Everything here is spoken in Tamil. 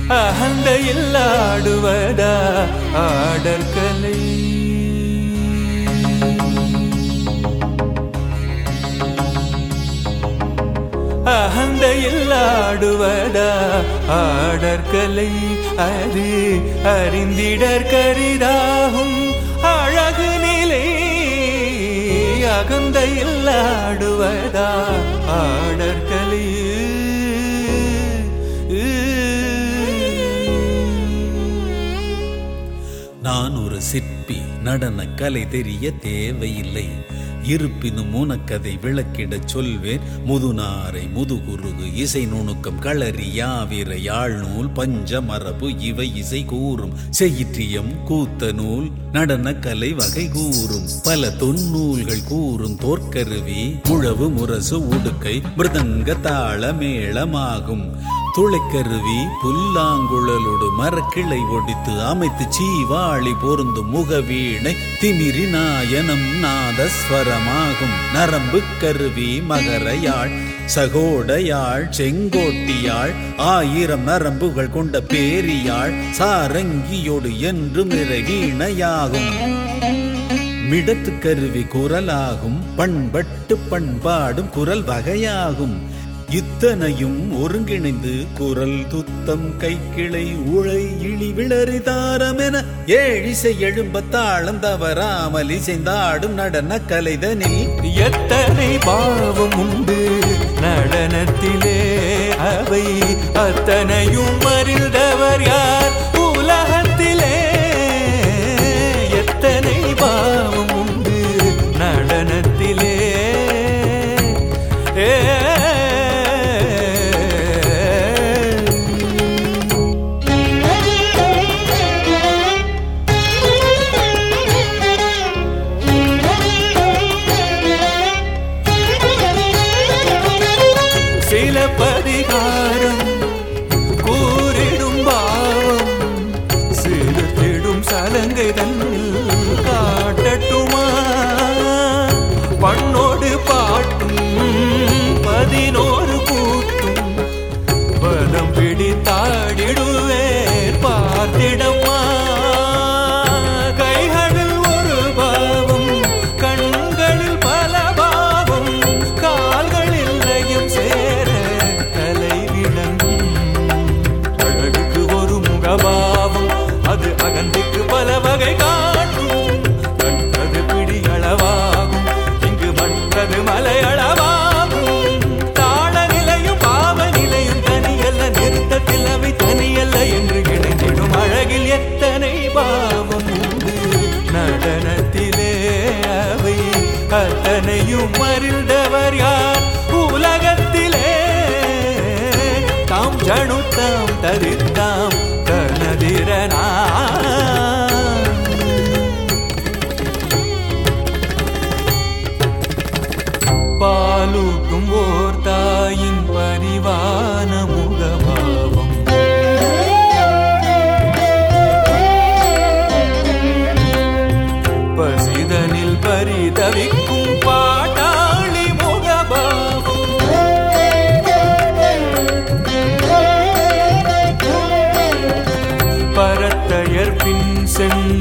அகந்தையில் ஆடுவதா ஆடற்கலை. அகந்தையில் ஆடுவதா ஆடற்கலை. அது அறிந்திடற்கரிதாகும் அழகு நிலை. அகந்தையில் ஆடுவதா ஆடற்கலை. நான் ஒரு சிற்பி, நடன கலை தெரிய தேவையில்லை. இருப்பினும் உனக்கதை விளக்கிடச் சொல்வேன். முதுநாரை முதுகுருகு இசை நுணுக்கம் களரி யாவிர யாழ்நூல் பஞ்சமரபு இவை இசை கூறும். செயிற்றியம் கூத்த நூல் நடன கலை வகை கூறும். பல தொன்னூல்கள் கூறும் தோற்கருவி முழவு முரசு உடுக்கை மிருதங்க தாள மேளமாகும். துளைக்கருவி புல்லாங்குழலோடு மரக்கிளை ஒடித்து அமைத்து சீவாளி பொருந்தும் முகவீணை திமிரி நாயனம் நாதஸ்வரமாகும். நரம்பு கருவி மகர யாழ் சகோட யாழ் செங்கோட்டியாழ் 1000 நரம்புகள் கொண்ட பேரியாழ் சாரங்கியோடு என்று மிரவீணையாகும். மிடத்து கருவி குரலாகும். பண்பட்டு பண்பாடும் குரல் வகையாகும். இத்தனையும் ஒருங்கிணைந்து குரல் துத்தம் கைக்கிளை உழை இழி விளறி தாரமென ஏழிசை எழும்ப தாளம் தவறாமல் இசைந்தாடும் நடன கலைதனில் எத்தனை பாவம் உண்டு நடனத்திலே. அவை அத்தனையும் அறிந்தவர் யார் உலகத்திலே. எத்தனை பாவம் உண்டு நடனத்திலே. சிலப்பதிகாரம் கூறிடும் பாவம் சிறுத்திடும் சலங்கை தன்னில் காட்டட்டுமா. பண்ணோடு பாட்டும் 11 கூத்தும் பதம் பிடித்தாடிடுவேன் பார்த்திடம்மா. கைகளில் ஒரு பாவம் கண்களில் பல பாவம் கால்களில் லயம் சேர கலை விளங்கும். அழகுக்கு ஒரு முகபாவம் அது அகந்திக்கு பல வகை காட்டும். கண்டது பிடியளவாகும் இங்கு மற்றது மலையளவாகும். தாள நிலையும் பாவ நிலையும் தனியல்ல நிறுத்தத்தில் அவை தனியல்ல என்று இணைந்திடும் அழகில் எத்தனை பாவம் உண்டு நடனத்திலே. அவை அத்தனையும் அறிந்தவர் யார் உலகத்திலே. தாம் ஜனுத்தாம் தரித்தாம் தனதிரனா. பாலூட்டும் ஓர் தாயின் பரிவான முகபாவம். பசிதனில் பரிதவிக்கும் பாட்டாளி முகபாவம். பரத்தையர் பின் சென்ற